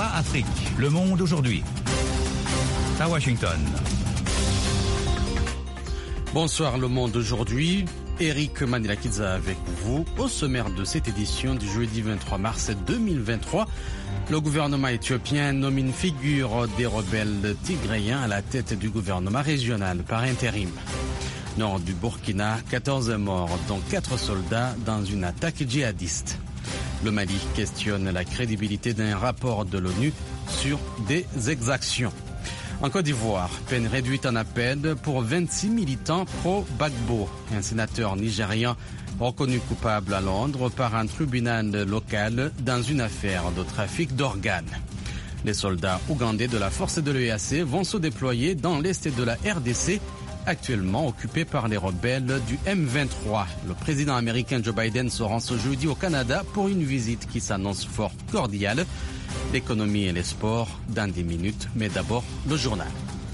VOA Afrique. Le monde aujourd'hui. À Washington. Bonsoir, le monde aujourd'hui. Eric Manilakidza avec vous. Au sommaire de cette édition du jeudi 23 mars 2023, le gouvernement éthiopien nomme une figure des rebelles tigréens à la tête du gouvernement régional par intérim. Nord du Burkina, 14 morts, dont 4 soldats dans une attaque djihadiste. Le Mali questionne la crédibilité d'un rapport de l'ONU sur des exactions. En Côte d'Ivoire, peine réduite en appel pour 26 militants pro-Gbagbo. Un sénateur nigérian reconnu coupable à Londres par un tribunal local dans une affaire de trafic d'organes. Les soldats ougandais de la force de l'EAC vont se déployer dans l'est de la RDC, actuellement occupé par les rebelles du M23. Le président américain Joe Biden se rend ce jeudi au Canada pour une visite qui s'annonce fort cordiale. L'économie et les sports dans 10 minutes, mais d'abord le journal.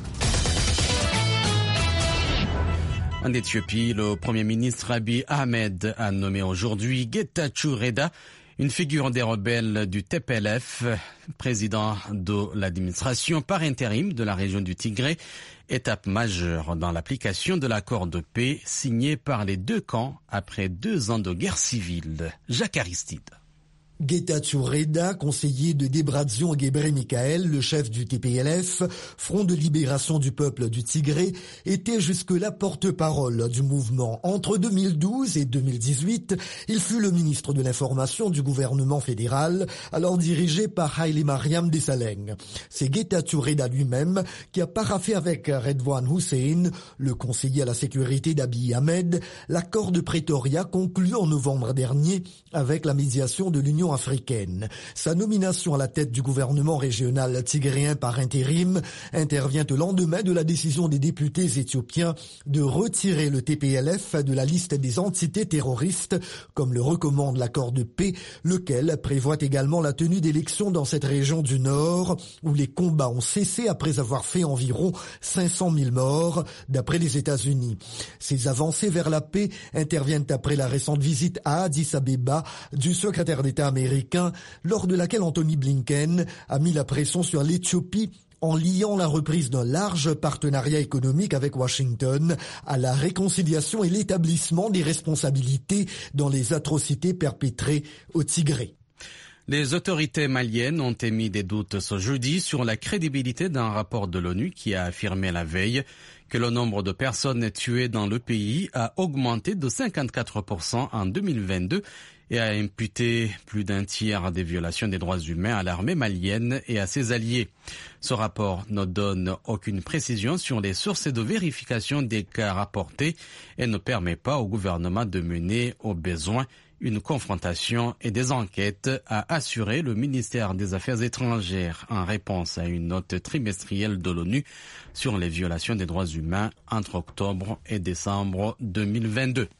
En Éthiopie, le Premier ministre Abiy Ahmed a nommé aujourd'hui Getachew Reda, une figure des rebelles du TPLF, président de l'administration par intérim de la région du Tigré, étape majeure dans l'application de l'accord de paix signé par les deux camps après 2 ans de guerre civile. Jacques Aristide. Getachew Reda, conseiller de Debratsion Gebre-Mikael, le chef du TPLF, Front de libération du peuple du Tigré, était jusque-là porte-parole du mouvement. Entre 2012 et 2018, il fut le ministre de l'Information du gouvernement fédéral, alors dirigé par Haile Mariam Desalegn. C'est Getachew Reda lui-même qui a paraphé avec Redouane Hussein, le conseiller à la sécurité d'Abiy Ahmed, l'accord de Pretoria conclu en novembre dernier avec la médiation de l'Union africaine. Sa nomination à la tête du gouvernement régional tigréen par intérim intervient au lendemain de la décision des députés éthiopiens de retirer le TPLF de la liste des entités terroristes, comme le recommande l'accord de paix, lequel prévoit également la tenue d'élections dans cette région du Nord, où les combats ont cessé après avoir fait environ 500 000 morts, d'après les États-Unis. Ces avancées vers la paix interviennent après la récente visite à Addis Abeba du secrétaire d'État américain, lors de laquelle Anthony Blinken a mis la pression sur l'Éthiopie en liant la reprise d'un large partenariat économique avec Washington à la réconciliation et l'établissement des responsabilités dans les atrocités perpétrées au Tigré. Les autorités maliennes ont émis des doutes ce jeudi sur la crédibilité d'un rapport de l'ONU qui a affirmé la veille que le nombre de personnes tuées dans le pays a augmenté de 54% en 2022 et a imputé plus d'un tiers des violations des droits humains à l'armée malienne et à ses alliés. Ce rapport ne donne aucune précision sur les sources de vérification des cas rapportés et ne permet pas au gouvernement de mener au besoin une confrontation et des enquêtes, a assuré le ministère des Affaires étrangères en réponse à une note trimestrielle de l'ONU sur les violations des droits humains entre octobre et décembre 2022.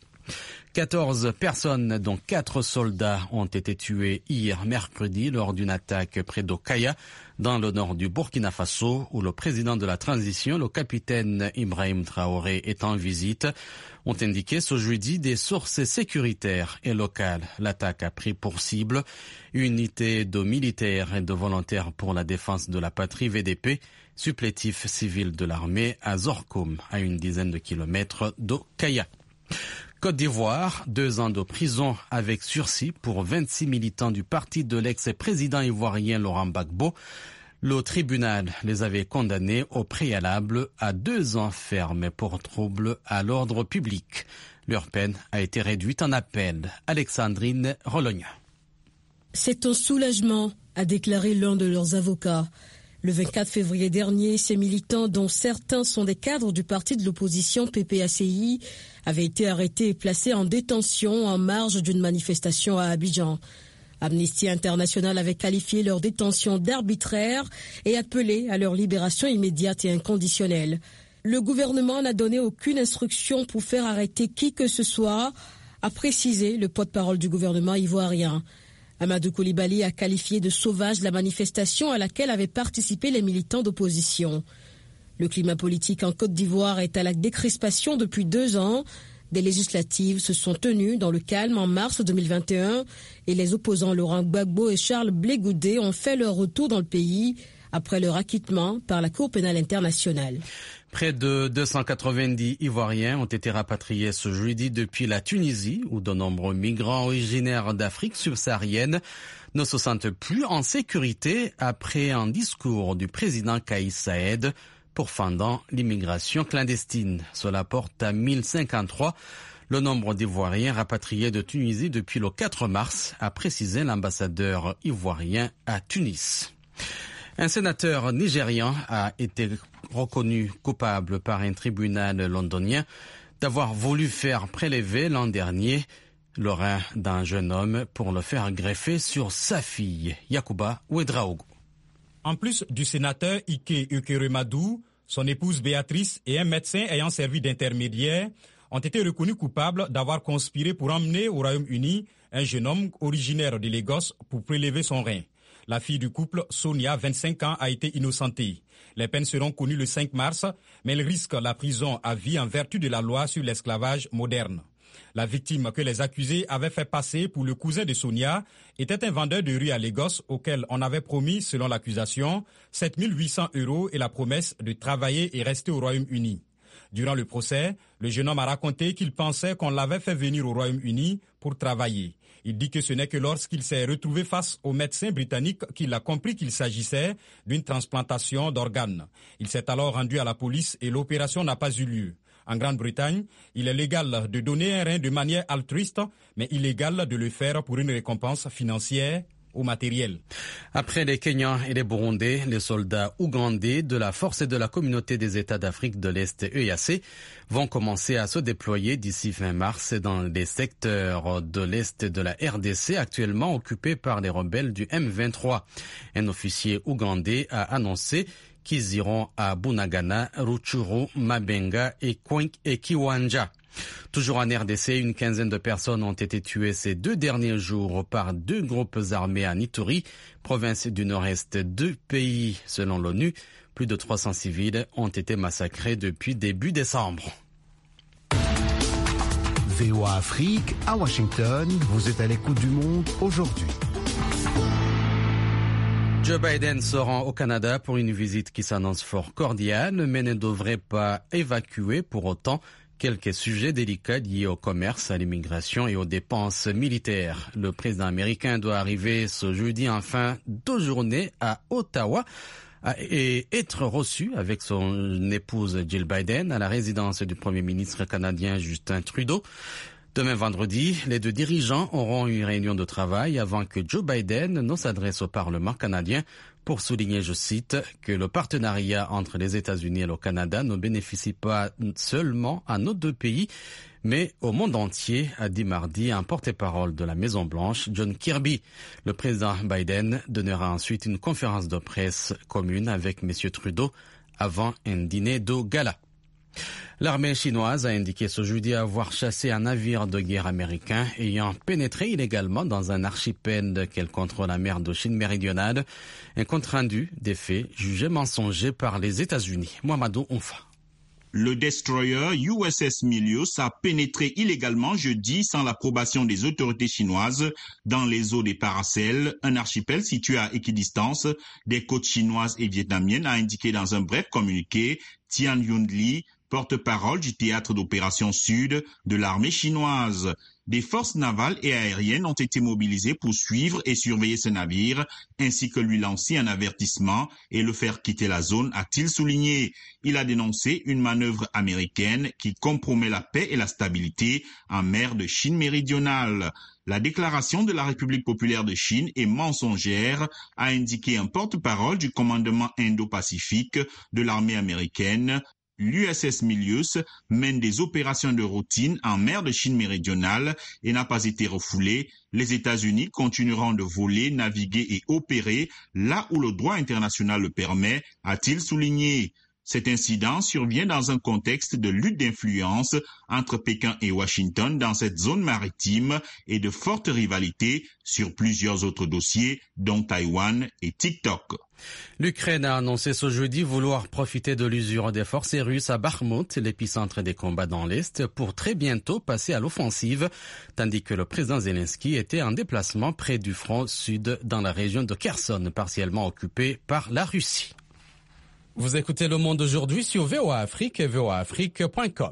14 personnes, dont 4 soldats, ont été tués hier mercredi lors d'une attaque près d'Okaya, dans le nord du Burkina Faso, où le président de la transition, le capitaine Ibrahim Traoré, est en visite, ont indiqué ce jeudi des sources sécuritaires et locales. L'attaque a pris pour cible une unité de militaires et de volontaires pour la défense de la patrie VDP, supplétif civil de l'armée à Zorkoum, à une dizaine de kilomètres d'Okaya. Côte d'Ivoire, 2 ans de prison avec sursis pour 26 militants du parti de l'ex-président ivoirien Laurent Gbagbo. Le tribunal les avait condamnés au préalable à 2 ans ferme pour trouble à l'ordre public. Leur peine a été réduite en appel. Alexandrine Rologna. C'est un soulagement, a déclaré l'un de leurs avocats. Le 24 février dernier, ces militants, dont certains sont des cadres du parti de l'opposition PPACI, avaient été arrêtés et placés en détention en marge d'une manifestation à Abidjan. Amnesty International avait qualifié leur détention d'arbitraire et appelé à leur libération immédiate et inconditionnelle. Le gouvernement n'a donné aucune instruction pour faire arrêter qui que ce soit, a précisé le porte-parole du gouvernement ivoirien. Amadou Coulibaly a qualifié de sauvage la manifestation à laquelle avaient participé les militants d'opposition. Le climat politique en Côte d'Ivoire est à la décrispation depuis 2 ans. Des législatives se sont tenues dans le calme en mars 2021 et les opposants Laurent Gbagbo et Charles Blé Goudé ont fait leur retour dans le pays après leur acquittement par la Cour pénale internationale. Près de 290 Ivoiriens ont été rapatriés ce jeudi depuis la Tunisie, où de nombreux migrants originaires d'Afrique subsaharienne ne se sentent plus en sécurité après un discours du président Kais Saied pourfendant l'immigration clandestine. Cela porte à 1053 le nombre d'Ivoiriens rapatriés de Tunisie depuis le 4 mars, a précisé l'ambassadeur ivoirien à Tunis. Un sénateur nigérian a été reconnu coupable par un tribunal londonien d'avoir voulu faire prélever l'an dernier le rein d'un jeune homme pour le faire greffer sur sa fille, Yakuba Ouedraogo. En plus du sénateur Ike Ukeremadou, son épouse Béatrice et un médecin ayant servi d'intermédiaire ont été reconnus coupables d'avoir conspiré pour emmener au Royaume-Uni un jeune homme originaire de Lagos pour prélever son rein. La fille du couple, Sonia, 25 ans, a été innocentée. Les peines seront connues le 5 mars, mais elle risque la prison à vie en vertu de la loi sur l'esclavage moderne. La victime que les accusés avaient fait passer pour le cousin de Sonia était un vendeur de rue à Lagos auquel on avait promis, selon l'accusation, 7 800 € et la promesse de travailler et rester au Royaume-Uni. Durant le procès, le jeune homme a raconté qu'il pensait qu'on l'avait fait venir au Royaume-Uni pour travailler. Il dit que ce n'est que lorsqu'il s'est retrouvé face au médecin britannique qu'il a compris qu'il s'agissait d'une transplantation d'organes. Il s'est alors rendu à la police et l'opération n'a pas eu lieu. En Grande-Bretagne, il est légal de donner un rein de manière altruiste, mais illégal de le faire pour une récompense financière ou matérielle. Après les Kenyans et les Burundais, les soldats ougandais de la Force et de la Communauté des États d'Afrique de l'Est EAC vont commencer à se déployer d'ici fin mars dans les secteurs de l'Est de la RDC actuellement occupés par les rebelles du M23. Un officier ougandais a annoncé qu'ils iront à Bunagana, Rutshuru, Mabenga et Kiwanja. Toujours en RDC, une quinzaine de personnes ont été tuées ces 2 derniers jours par 2 groupes armés à Ituri, province du nord-est du pays. Selon l'ONU, plus de 300 civils ont été massacrés depuis début décembre. VOA Afrique, à Washington, vous êtes à l'écoute du monde aujourd'hui. Joe Biden se rend au Canada pour une visite qui s'annonce fort cordiale, mais ne devrait pas évacuer pour autant quelques sujets délicats liés au commerce, à l'immigration et aux dépenses militaires. Le président américain doit arriver ce jeudi en fin de journée à Ottawa et être reçu avec son épouse Jill Biden à la résidence du premier ministre canadien Justin Trudeau. Demain vendredi, les 2 dirigeants auront une réunion de travail avant que Joe Biden ne s'adresse au Parlement canadien pour souligner, je cite, que le partenariat entre les États-Unis et le Canada ne bénéficie pas seulement à nos 2 pays, mais au monde entier, a dit mardi un porte-parole de la Maison-Blanche, John Kirby. Le président Biden donnera ensuite une conférence de presse commune avec M. Trudeau avant un dîner de gala. L'armée chinoise a indiqué ce jeudi avoir chassé un navire de guerre américain ayant pénétré illégalement dans un archipel qu'elle contrôle la mer de Chine méridionale. Un compte-rendu des faits jugé mensonger par les États-Unis. Mohamedou Onfa. Le destroyer USS Milius a pénétré illégalement jeudi sans l'approbation des autorités chinoises dans les eaux des Paracels, un archipel situé à équidistance des côtes chinoises et vietnamiennes, a indiqué dans un bref communiqué Tian Yun-li, porte-parole du théâtre d'opération sud de l'armée chinoise. Des forces navales et aériennes ont été mobilisées pour suivre et surveiller ce navire, ainsi que lui lancer un avertissement et le faire quitter la zone, a-t-il souligné. Il a dénoncé une manœuvre américaine qui compromet la paix et la stabilité en mer de Chine méridionale. La déclaration de la République populaire de Chine est mensongère, a indiqué un porte-parole du commandement Indo-Pacifique de l'armée américaine. L'USS Milius mène des opérations de routine en mer de Chine méridionale et n'a pas été refoulée. Les États-Unis continueront de voler, naviguer et opérer là où le droit international le permet, a-t-il souligné. Cet incident survient dans un contexte de lutte d'influence entre Pékin et Washington dans cette zone maritime et de fortes rivalités sur plusieurs autres dossiers, dont Taïwan et TikTok. L'Ukraine a annoncé ce jeudi vouloir profiter de l'usure des forces russes à Bakhmut, l'épicentre des combats dans l'Est, pour très bientôt passer à l'offensive, tandis que le président Zelensky était en déplacement près du front sud dans la région de Kherson, partiellement occupée par la Russie. Vous écoutez Le Monde aujourd'hui sur VOA Afrique et voaafrique.com.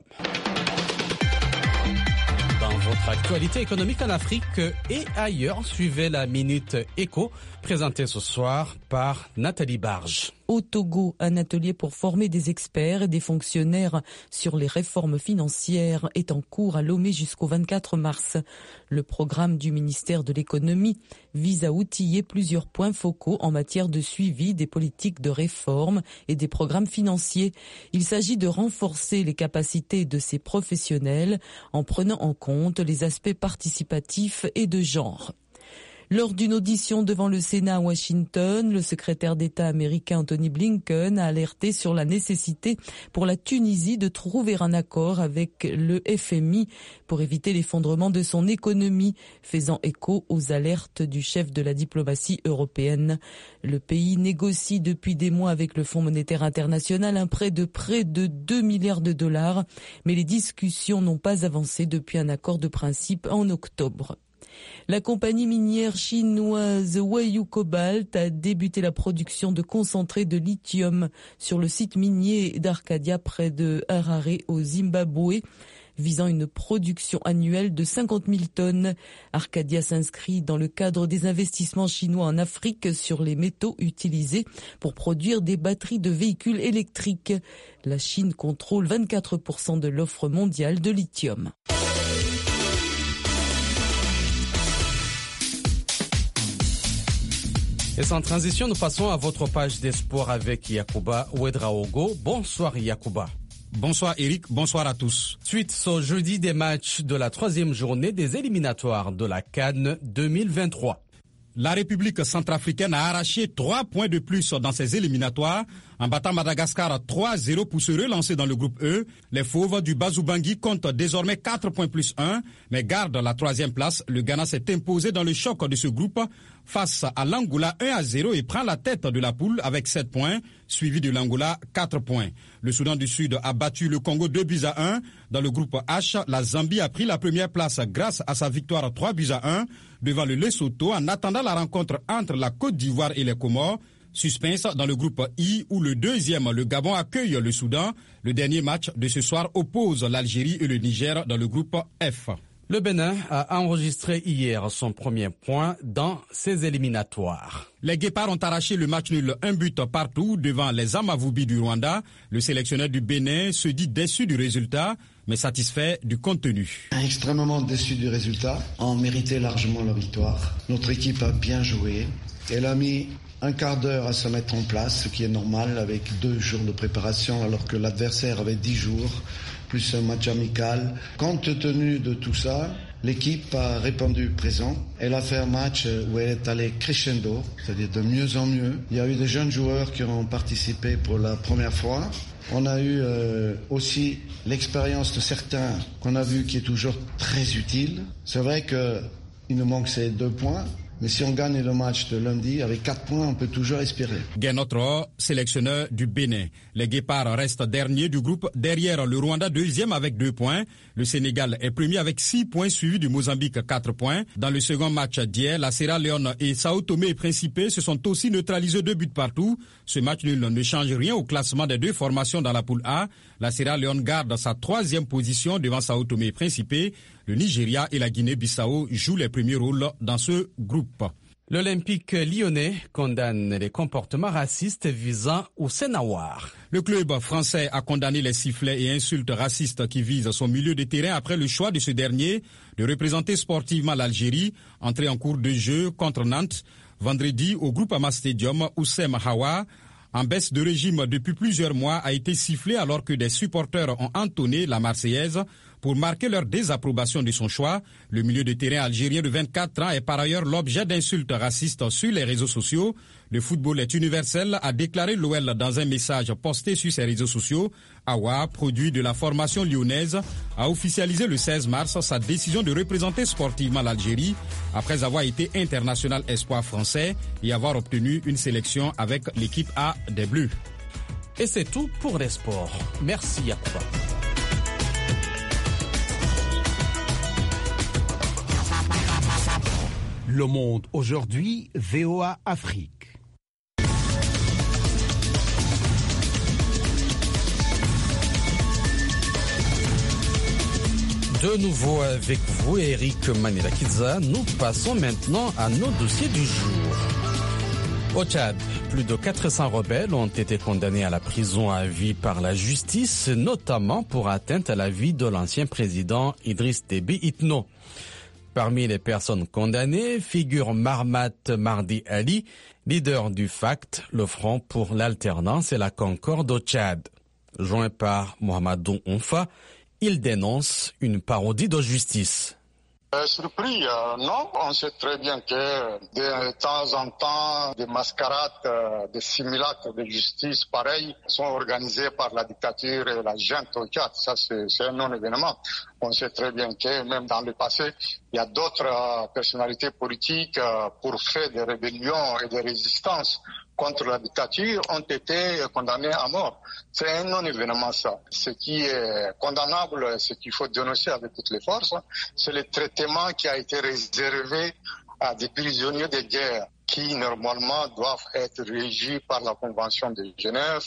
Dans votre actualité économique en Afrique et ailleurs, suivez la Minute Éco, présentée ce soir par Nathalie Barge. Au Togo, un atelier pour former des experts et des fonctionnaires sur les réformes financières est en cours à Lomé jusqu'au 24 mars. Le programme du ministère de l'économie vise à outiller plusieurs points focaux en matière de suivi des politiques de réforme et des programmes financiers. Il s'agit de renforcer les capacités de ces professionnels en prenant en compte les aspects participatifs et de genre. Lors d'une audition devant le Sénat à Washington, le secrétaire d'État américain Antony Blinken a alerté sur la nécessité pour la Tunisie de trouver un accord avec le FMI pour éviter l'effondrement de son économie, faisant écho aux alertes du chef de la diplomatie européenne. Le pays négocie depuis des mois avec le Fonds monétaire international un prêt de près de 2 milliards de dollars, mais les discussions n'ont pas avancé depuis un accord de principe en octobre. La compagnie minière chinoise Huayou Cobalt a débuté la production de concentré de lithium sur le site minier d'Arcadia près de Harare au Zimbabwe, visant une production annuelle de 50 000 tonnes. Arcadia s'inscrit dans le cadre des investissements chinois en Afrique sur les métaux utilisés pour produire des batteries de véhicules électriques. La Chine contrôle 24% de l'offre mondiale de lithium. Et sans transition, nous passons à votre page des sports avec Yacouba Ouedraogo. Bonsoir Yacouba. Bonsoir Eric, bonsoir à tous. Suite ce jeudi des matchs de la 3e journée des éliminatoires de la CAN 2023. La République centrafricaine a arraché 3 points de plus dans ses éliminatoires en battant Madagascar 3-0 pour se relancer dans le groupe E. Les Fauves du Bazou-Bangui comptent désormais 4 points plus 1, mais gardent la 3e place. Le Ghana s'est imposé dans le choc de ce groupe face à l'Angola 1-0 et prend la tête de la poule avec 7 points, suivi de l'Angola 4 points. Le Soudan du Sud a battu le Congo 2-1. Dans le groupe H, la Zambie a pris la première place grâce à sa victoire 3-1 devant le Lesotho en attendant la rencontre entre la Côte d'Ivoire et les Comores. Suspense dans le groupe I où le deuxième, le Gabon, accueille le Soudan. Le dernier match de ce soir oppose l'Algérie et le Niger dans le groupe F. Le Bénin a enregistré hier son premier point dans ses éliminatoires. Les Guépards ont arraché le match nul 1 but partout devant les Amavoubi du Rwanda. Le sélectionneur du Bénin se dit déçu du résultat, mais satisfait du contenu. Extrêmement déçu du résultat. On méritait largement la victoire. Notre équipe a bien joué. Elle a mis un quart d'heure à se mettre en place, ce qui est normal avec 2 jours de préparation alors que l'adversaire avait 10 jours. Plus un match amical. Compte tenu de tout ça, l'équipe a répondu présent. Elle a fait un match où elle est allée crescendo, c'est-à-dire de mieux en mieux. Il y a eu des jeunes joueurs qui ont participé pour la première fois. On a eu aussi l'expérience de certains qu'on a vu qui est toujours très utile. C'est vrai qu'il nous manque ces 2 points. Mais si on gagne le match de lundi, avec 4 points, on peut toujours espérer. Guénotro, sélectionneur du Bénin. Les Guépards restent derniers du groupe, derrière le Rwanda, deuxième avec 2 points. Le Sénégal est premier avec 6 points, suivi du Mozambique 4 points. Dans le second match d'hier, la Sierra Leone et Sao Tomé et Principe se sont aussi neutralisés 2 buts partout. Ce match nul ne change rien au classement des 2 formations dans la poule A. La Sierra Leone garde sa 3e position devant Sao Tomé et Principe. Le Nigeria et la Guinée-Bissau jouent les premiers rôles dans ce groupe. L'Olympique lyonnais condamne les comportements racistes visant Houssène Aouar. Le club français a condamné les sifflets et insultes racistes qui visent son milieu de terrain après le choix de ce dernier de représenter sportivement l'Algérie, entrée en cours de jeu contre Nantes. Vendredi, au Groupama Stadium, Houssène Aouar en baisse de régime depuis plusieurs mois, a été sifflé alors que des supporters ont entonné la Marseillaise pour marquer leur désapprobation de son choix. Le milieu de terrain algérien de 24 ans est par ailleurs l'objet d'insultes racistes sur les réseaux sociaux. Le football est universel, a déclaré l'OL dans un message posté sur ses réseaux sociaux. Awa, produit de la formation lyonnaise, a officialisé le 16 mars sa décision de représenter sportivement l'Algérie après avoir été international espoir français et avoir obtenu une sélection avec l'équipe A des Bleus. Et c'est tout pour les sports. Merci Yacouba. Le Monde aujourd'hui, VOA Afrique. De nouveau avec vous, Eric Manilakidza, nous passons maintenant à nos dossiers du jour. Au Tchad, plus de 400 rebelles ont été condamnés à la prison à vie par la justice, notamment pour atteinte à la vie de l'ancien président Idriss Déby Itno. Parmi les personnes condamnées figure Mahamat Mardi Ali, leader du FACT, le Front pour l'alternance et la concorde au Tchad. Joint par Mohamedou Onfa, il dénonce une parodie de justice. Surpris, non. On sait très bien que de temps en temps, des mascarades, des simulacres de justice pareils sont organisés par la dictature et la junte au Tchad. Ça, c'est un non-événement. On sait très bien que même dans le passé, il y a d'autres personnalités politiques pour faire des rébellions et des résistances contre la dictature ont été condamnés à mort. C'est un non-événement, ça. Ce qui est condamnable, ce qu'il faut dénoncer avec toutes les forces, c'est le traitement qui a été réservé à des prisonniers de guerre qui normalement doivent être régis par la Convention de Genève,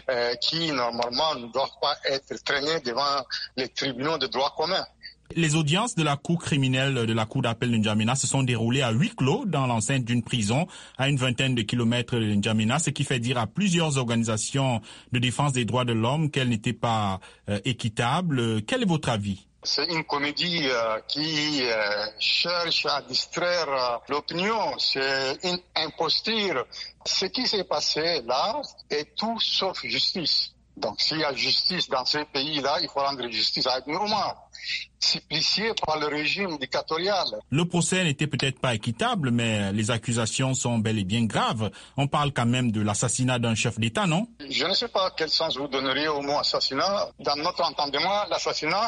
qui normalement ne doivent pas être traînés devant les tribunaux de droit commun. Les audiences de la cour criminelle de la cour d'appel de N'Djamena se sont déroulées à huis clos dans l'enceinte d'une prison à une vingtaine de kilomètres de N'Djamena, ce qui fait dire à plusieurs organisations de défense des droits de l'homme qu'elles n'étaient pas équitables. Quel est votre avis? C'est une comédie qui cherche à distraire l'opinion. C'est une imposture. Ce qui s'est passé là est tout sauf justice. Donc s'il y a justice dans ces pays-là, il faut rendre justice à Nourma, supplicié par le régime dictatorial. Le procès n'était peut-être pas équitable, mais les accusations sont bel et bien graves. On parle quand même de l'assassinat d'un chef d'État, non? Je ne sais pas quel sens vous donneriez au mot assassinat. Dans notre entendement, l'assassinat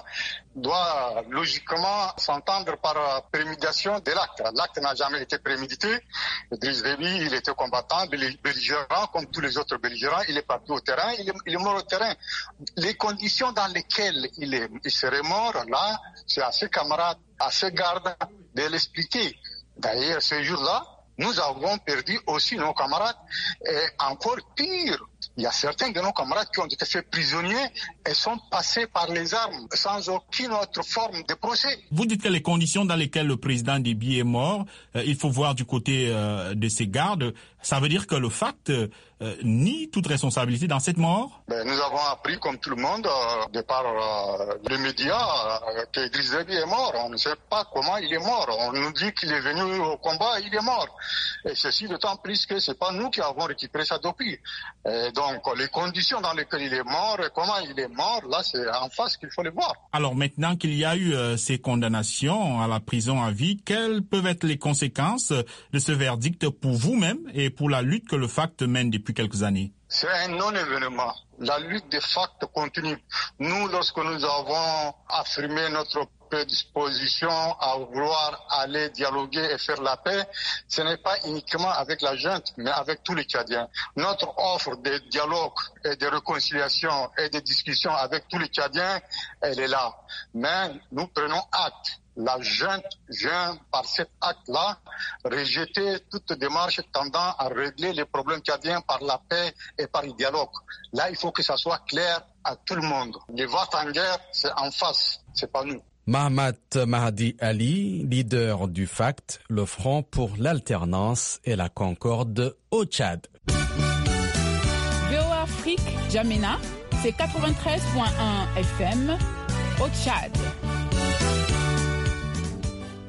doit logiquement s'entendre par préméditation de l'acte. L'acte n'a jamais été prémédité. Idriss Déby, il était combattant, belligérant, comme tous les autres belligérants. Il est parti au terrain, il est mort au terrain. Les conditions dans lesquelles il serait mort, là, c'est à ses camarades, à ses gardes de l'expliquer. D'ailleurs, ce jour-là, nous avons perdu aussi nos camarades. Et encore pire, il y a certains de nos camarades qui ont été faits prisonniers et sont passés par les armes sans aucune autre forme de procès. Vous dites que les conditions dans lesquelles le président Déby est mort, il faut voir du côté de ses gardes. Ça veut dire que le FACT nie toute responsabilité dans cette mort? Nous avons appris, comme tout le monde, de par les médias, que Idriss Déby est mort. On ne sait pas comment il est mort. On nous dit qu'il est venu au combat, il est mort. Et ceci d'autant plus que c'est pas nous qui avons récupéré ça depuis. Et donc, les conditions dans lesquelles il est mort et comment il est mort, là, c'est en face qu'il faut les voir. Alors maintenant qu'il y a eu ces condamnations à la prison à vie, quelles peuvent être les conséquences de ce verdict pour vous-même et pour la lutte que le FACT mène depuis quelques années? C'est un non-événement. La lutte des FACT continue. Nous, lorsque nous avons affirmé notre prédisposition à vouloir aller dialoguer et faire la paix, ce n'est pas uniquement avec la junte, mais avec tous les Tchadiens. Notre offre de dialogue et de réconciliation et de discussion avec tous les Tchadiens, elle est là. Mais nous prenons acte. La junte vient, par cet acte-là, rejeter toute démarche tendant à régler les problèmes tchadiens par la paix et par le dialogue. Là, il faut que ça soit clair à tout le monde. Les votes en guerre, c'est en face, c'est pas nous. Mahamat Mardi Ali, leader du FACT, le Front pour l'alternance et la concorde au Tchad. VOA Afrique, N'Djamena, c'est 93.1 FM au Tchad.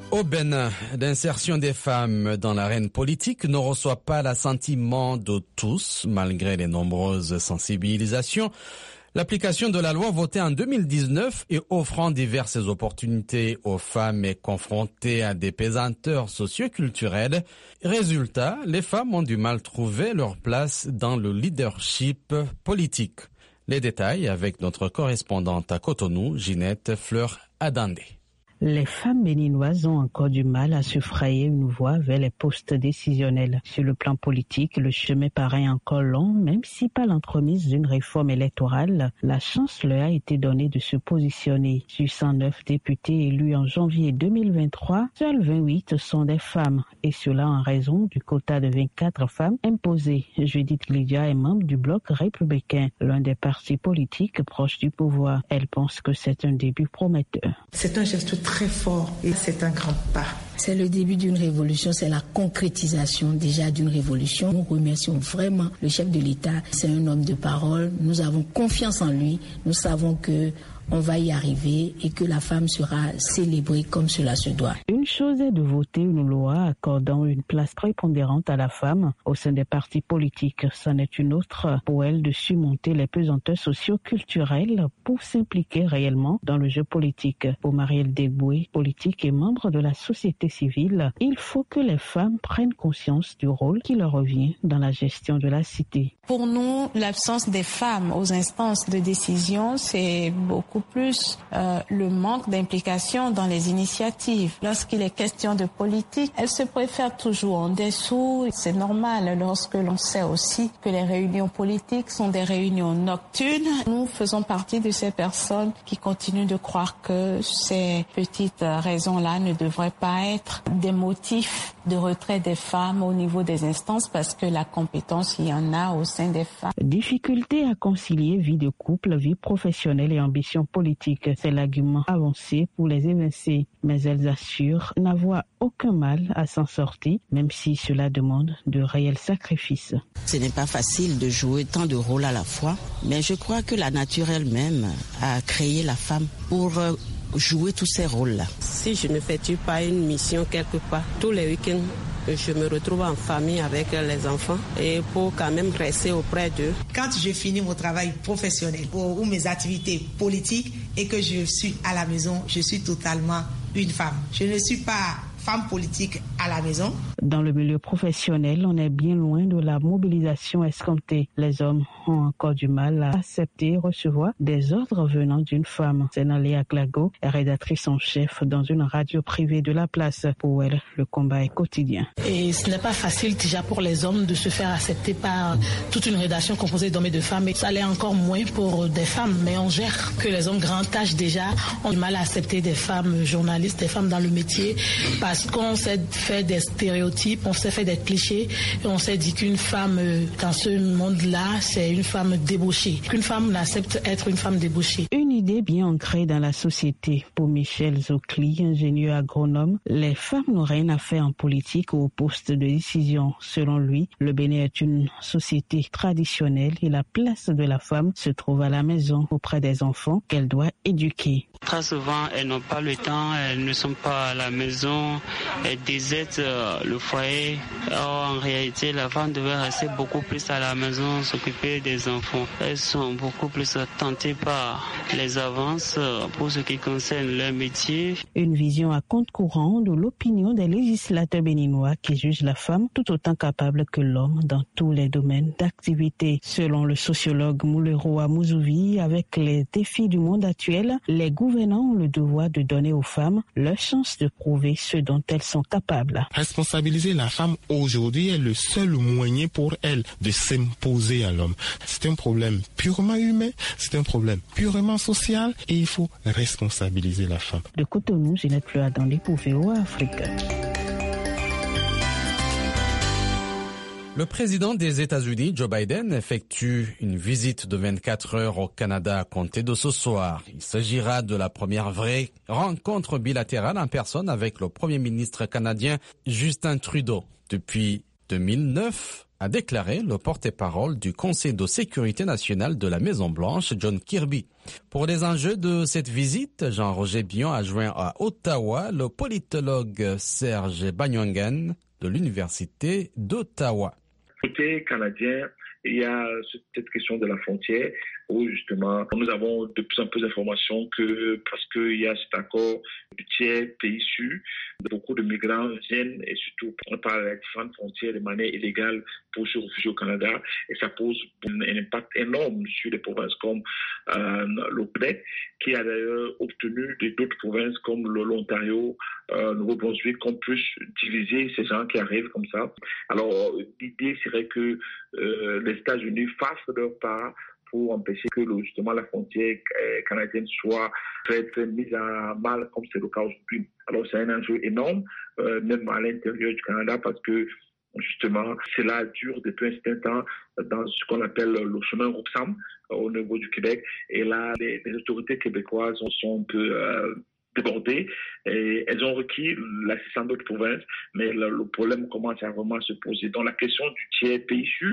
Au Bénin, l'insertion des femmes dans l'arène politique ne reçoit pas l'assentiment de tous, malgré les nombreuses sensibilisations. L'application de la loi votée en 2019 et offrant diverses opportunités aux femmes est confrontée à des pesanteurs socio-culturelles. Résultat, les femmes ont du mal à trouver leur place dans le leadership politique. Les détails avec notre correspondante à Cotonou, Ginette Fleur-Adandé. Les femmes béninoises ont encore du mal à se frayer une voie vers les postes décisionnels. Sur le plan politique, le chemin paraît encore long, même si par l'entremise d'une réforme électorale, la chance leur a été donnée de se positionner. Sur 109 députés élus en janvier 2023, seuls 28 sont des femmes, et cela en raison du quota de 24 femmes imposé. Judith Lydia est membre du Bloc républicain, l'un des partis politiques proches du pouvoir. Elle pense que c'est un début prometteur. C'est un geste très fort et c'est un grand pas. C'est le début d'une révolution, c'est la concrétisation déjà d'une révolution. Nous remercions vraiment le chef de l'État. C'est un homme de parole. Nous avons confiance en lui. Nous savons que on va y arriver et que la femme sera célébrée comme cela se doit. Une chose est de voter une loi accordant une place prépondérante à la femme au sein des partis politiques. C'en est une autre pour elle de surmonter les pesanteurs socio-culturelles pour s'impliquer réellement dans le jeu politique. Pour Marielle Deboué, politique et membre de la société civile, il faut que les femmes prennent conscience du rôle qui leur revient dans la gestion de la cité. Pour nous, l'absence des femmes aux instances de décision, c'est beaucoup plus le manque d'implication dans les initiatives. Lorsqu'il est question de politique, elles se préfèrent toujours en dessous. C'est normal lorsque l'on sait aussi que les réunions politiques sont des réunions nocturnes. Nous faisons partie de ces personnes qui continuent de croire que ces petites raisons-là ne devraient pas être des motifs de retrait des femmes au niveau des instances parce que la compétence, il y en a au sein des femmes. Difficulté à concilier vie de couple, vie professionnelle et ambition politique. C'est l'argument avancé pour les évincer. Mais elles assurent n'avoir aucun mal à s'en sortir, même si cela demande de réels sacrifices. Ce n'est pas facile de jouer tant de rôles à la fois, mais je crois que la nature elle-même a créé la femme pour jouer tous ces rôles-là. Si je ne fais pas une mission quelque part, tous les week-ends, je me retrouve en famille avec les enfants et pour quand même rester auprès d'eux. Quand je finis mon travail professionnel ou mes activités politiques et que je suis à la maison, je suis totalement une femme. Je ne suis pas femme politique à la maison. Dans le milieu professionnel, on est bien loin de la mobilisation escomptée. Les hommes ont encore du mal à accepter et recevoir des ordres venant d'une femme. C'est Naléa Glago, rédactrice en chef dans une radio privée de la place. Pour elle, le combat est quotidien. Et ce n'est pas facile déjà pour les hommes de se faire accepter par toute une rédaction composée d'hommes et de femmes. Et ça l'est encore moins pour des femmes, mais on gère que les hommes grand âge déjà ont du mal à accepter des femmes journalistes, des femmes dans le métier, parce qu'on s'est fait des stéréotypes, on s'est fait des clichés et on s'est dit qu'une femme dans ce monde-là, c'est une femme débauchée. Qu'une femme n'accepte être une femme débauchée. Une idée bien ancrée dans la société. Pour Michel Zocli, ingénieur agronome, les femmes n'ont rien à faire en politique ou au poste de décision. Selon lui, le Bénin est une société traditionnelle et la place de la femme se trouve à la maison auprès des enfants qu'elle doit éduquer. Très souvent, elles n'ont pas le temps, elles ne sont pas à la maison, elles désertent le foyer. Or, en réalité, la femme devait rester beaucoup plus à la maison, s'occuper des enfants. Elles sont beaucoup plus tentées par les avances pour ce qui concerne leur métier. Une vision à compte courant de l'opinion des législateurs béninois qui jugent la femme tout autant capable que l'homme dans tous les domaines d'activité. Selon le sociologue Moulero Amouzuvi, avec les défis du monde actuel, les gouvernants ont le devoir de donner aux femmes leur chance de prouver ce dont elles sont capables. Responsabiliser la femme aujourd'hui est le seul moyen pour elle de s'imposer à l'homme. C'est un problème purement humain, c'est un problème purement social et il faut responsabiliser la femme. De Cotonou, Ginette Fleur-Adandé pour VOA Afrique. Le président des États-Unis, Joe Biden, effectue une visite de 24 heures au Canada à compter de ce soir. Il s'agira de la première vraie rencontre bilatérale en personne avec le premier ministre canadien Justin Trudeau. Depuis 2009, a déclaré le porte-parole du Conseil de sécurité nationale de la Maison-Blanche, John Kirby. Pour les enjeux de cette visite, Jean-Roger Billon a joint à Ottawa le politologue Serge Banyongan de l'Université d'Ottawa. Côté canadien, il y a cette question de la frontière où justement nous avons de plus en plus d'informations que parce qu'il y a cet accord du tiers pays sûr, beaucoup de migrants viennent et surtout par les différentes frontières de manière illégale pour se réfugier au Canada et ça pose un impact énorme sur des provinces comme le Québec qui a d'ailleurs obtenu d'autres provinces comme l'Ontario, Nouveau-Brunswick qu'on puisse diviser ces gens qui arrivent comme ça. Alors l'idée serait que les États-Unis fassent leur part pour empêcher que justement la frontière canadienne soit très mise à mal comme c'est le cas aujourd'hui. Alors c'est un enjeu énorme, même à l'intérieur du Canada parce que justement cela dure depuis un certain temps dans ce qu'on appelle le chemin Roxham au niveau du Québec. Et là, les autorités québécoises sont un peu débordées et elles ont requis l'assistance d'autres provinces, mais le problème commence à vraiment se poser. Donc la question du tiers pays sur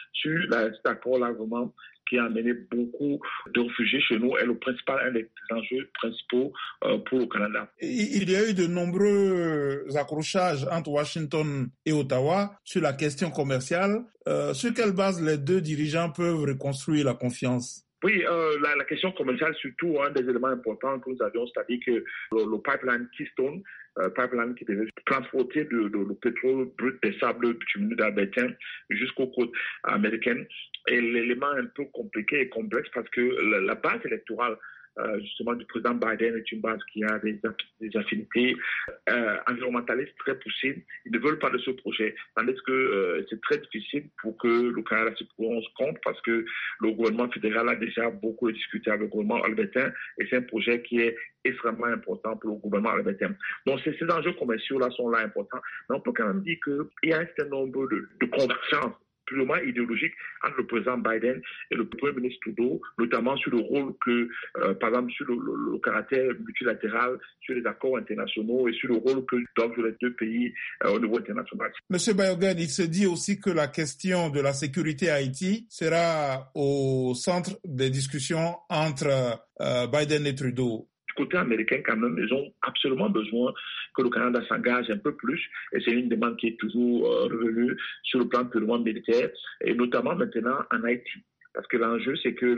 cet accord-là vraiment qui a amené beaucoup de réfugiés chez nous est un des enjeux principaux pour le Canada. Il y a eu de nombreux accrochages entre Washington et Ottawa sur la question commerciale. Sur quelle base les deux dirigeants peuvent reconstruire la confiance? Oui, la question commerciale, surtout, un des éléments importants que nous avions, c'est-à-dire que le pipeline Keystone, pipeline qui devait transporter le pétrole brut des sables bitumineux d'Albertaine jusqu'aux côtes américaines, est l'élément un peu compliqué et complexe parce que la base électorale justement du président Biden est une base qui a des affinités environnementalistes très poussées. Ils ne veulent pas de ce projet. Tandis que c'est très difficile pour que le Canada se prononce contre parce que le gouvernement fédéral a déjà beaucoup discuté avec le gouvernement albertain et c'est un projet qui est extrêmement important pour le gouvernement albertain. Donc ces enjeux commerciaux-là sont là importants. Mais on peut quand même dire qu'il y a un certain nombre de convergences plus ou moins idéologique entre le président Biden et le Premier ministre Trudeau, notamment sur le rôle que, par exemple, sur le caractère multilatéral, sur les accords internationaux et sur le rôle que doivent jouer les deux pays au niveau international. Monsieur Banyongan, il se dit aussi que la question de la sécurité à Haïti sera au centre des discussions entre Biden et Trudeau. Côté américain, quand même, ils ont absolument besoin que le Canada s'engage un peu plus. Et c'est une demande qui est toujours revenue sur le plan purement militaire, et notamment maintenant en Haïti. Parce que l'enjeu, c'est que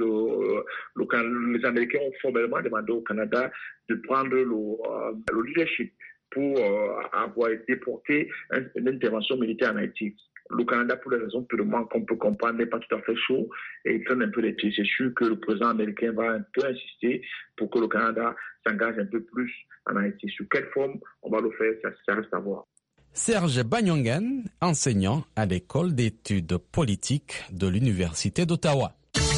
les Américains ont formellement demandé au Canada de prendre le leadership pour avoir déporté une intervention militaire en Haïti. Le Canada, pour les raisons purement qu'on peut comprendre, n'est pas tout à fait chaud et il traîne un peu les pieds. C'est sûr que le président américain va un peu insister pour que le Canada s'engage un peu plus en Haïti. Sous quelle forme on va le faire, ça reste à voir. Serge Banyongan, enseignant à l'école d'études politiques de l'Université d'Ottawa.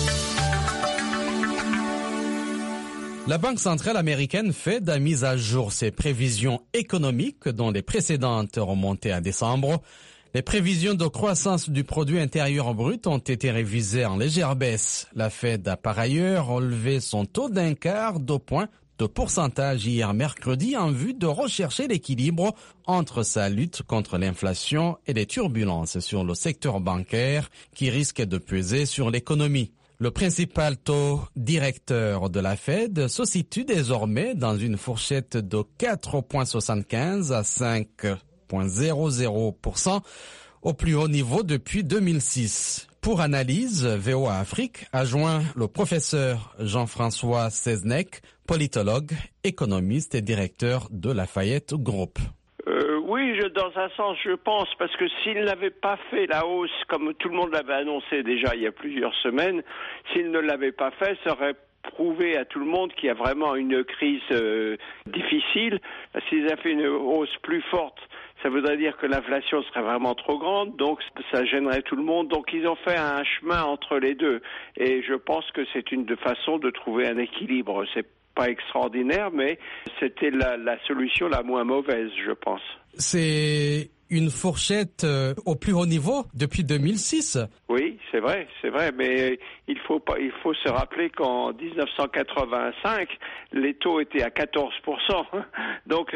La Banque centrale américaine fait de mise à jour ses prévisions économiques dont les précédentes remontaient à décembre. Les prévisions de croissance du produit intérieur brut ont été révisées en légère baisse. La Fed a par ailleurs relevé son taux d'un quart de point de pourcentage hier mercredi en vue de rechercher l'équilibre entre sa lutte contre l'inflation et les turbulences sur le secteur bancaire qui risquent de peser sur l'économie. Le principal taux directeur de la Fed se situe désormais dans une fourchette de 4,75 à 5,00% au plus haut niveau depuis 2006. Pour analyse, VOA Afrique a joint le professeur Jean-François Seznec, politologue, économiste et directeur de Lafayette Group. Oui, dans un sens, je pense, parce que s'il n'avait pas fait la hausse, comme tout le monde l'avait annoncé déjà il y a plusieurs semaines, s'il ne l'avait pas fait, ça aurait prouvé à tout le monde qu'il y a vraiment une crise difficile. S'ils avaient fait une hausse plus forte, ça voudrait dire que l'inflation serait vraiment trop grande, donc ça gênerait tout le monde. Donc ils ont fait un chemin entre les deux. Et je pense que c'est une façon de trouver un équilibre. C'est pas extraordinaire, mais c'était la solution la moins mauvaise, je pense. C'est une fourchette au plus haut niveau depuis 2006. Oui, c'est vrai, mais il faut se rappeler qu'en 1985, les taux étaient à 14%. Donc,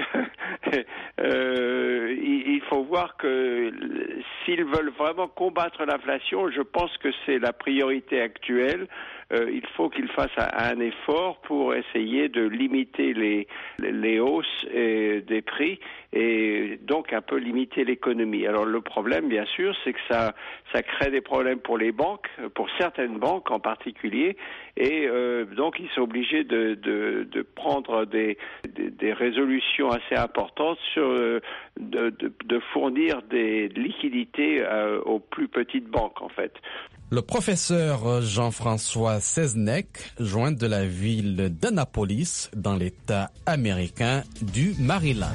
il faut voir que s'ils veulent vraiment combattre l'inflation, je pense que c'est la priorité actuelle. Il faut qu'ils fassent un effort pour essayer de limiter les hausses des prix et donc un peu limiter l'économie. Alors le problème, bien sûr, c'est que ça crée des problèmes pour les banques, pour certaines banques en particulier, et donc ils sont obligés de prendre des résolutions assez importantes sur de fournir des liquidités aux plus petites banques en fait. Le professeur Jean-François Seznec, joint de la ville d'Annapolis, dans l'État américain du Maryland.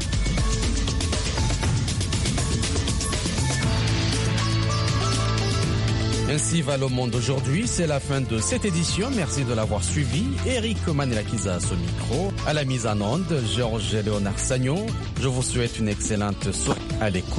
Ainsi va le monde aujourd'hui. C'est la fin de cette édition. Merci de l'avoir suivi. Eric Manilakiza au micro. À la mise en onde, Georges Léonard Sagnon. Je vous souhaite une excellente soirée à l'écoute.